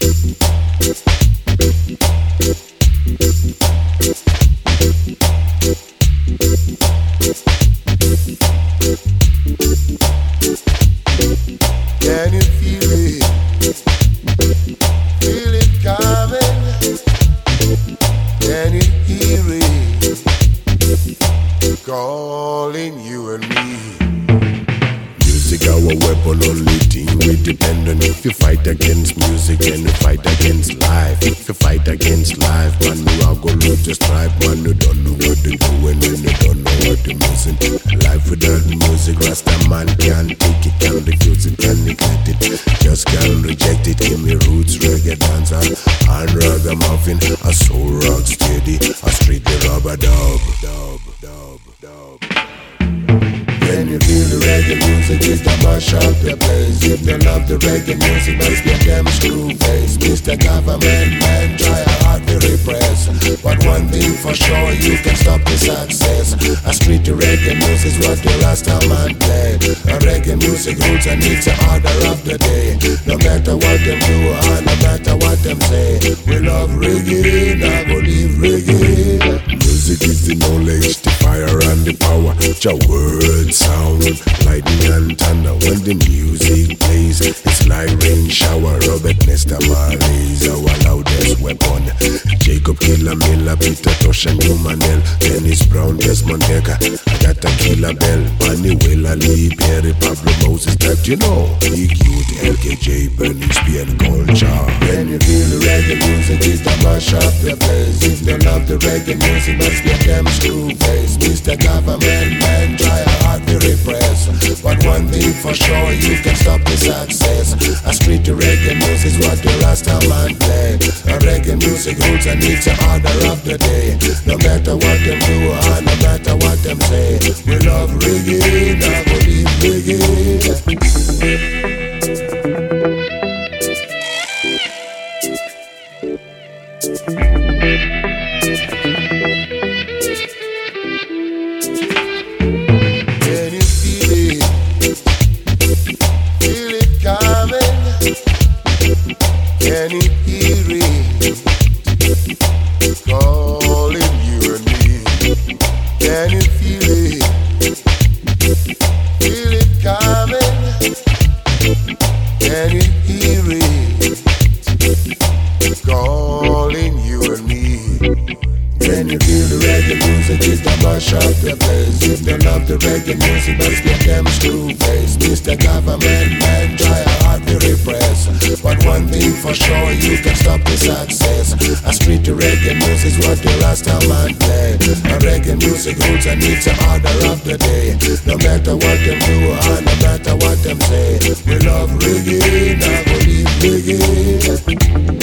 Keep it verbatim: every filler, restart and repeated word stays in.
Can you feel it? Feel it coming? Can you hear it? Calling you and me. Music our weapon, only thing we depend on. If you fight against music, then you fight against life. If you fight against life, man, you are gonna lose your stripe. Man, you don't know what to do when you don't know what to missing. Life without music, Rasta man can't take it, can't refuse it, can't neglect it, just can't reject it. Give me roots, reggae dancehall, and ragamuffin, a soul rock steady, a street the rubber dub, dub, dub, dub. When you feel the reggae music, it's the mash up the place. If you love the reggae music, must be a damn screw face. Mister Government man, try hard to repress, but one thing for sure, you can stop the success. A street to reggae music is what the last time man played. A reggae music roots and it's the order of the day. No matter what them do or no matter what them say, we love reggae, now we leave reggae. Music is the knowledge, the fire and the power. Your words sound, lightning and thunder. When the music plays, it's like rain shower. Robert Nesta Marley is our loudest weapon. Jacob Killer Miller, Peter Tosh and Humanel, Dennis Brown, Desmond Decker, Agatha Killer Bell, Bunny Willa Lee, Perry, Pablo Moses, that you know. Big Youth, L K J, Bernie Spear, Culture. When you feel the reggae music, it's the mash up the place. If you love the reggae music, must be a damn screw face. Mister Government man, try hard to repress, but one thing for sure, you can stop the success. A street to reggae music is what the last time man played. A reggae music roots and it's the order of the day. No matter what them do or no matter what them say, we love reggae, now we leave reggae. Can you hear it? Calling you and me. Can you feel it? Feel it coming? Can you hear it? Calling you and me. When you feel the reggae music, it's the mash up the place. If you love the reggae music, must be a damn screw face. Mister Government man, try hard to repress, but one thing for sure, you can stop the success. A street to reggae music is what the last time man played. A reggae music roots and it's the order of the day. No matter what them do or no matter what them say, we love reggae, now we leave reggae.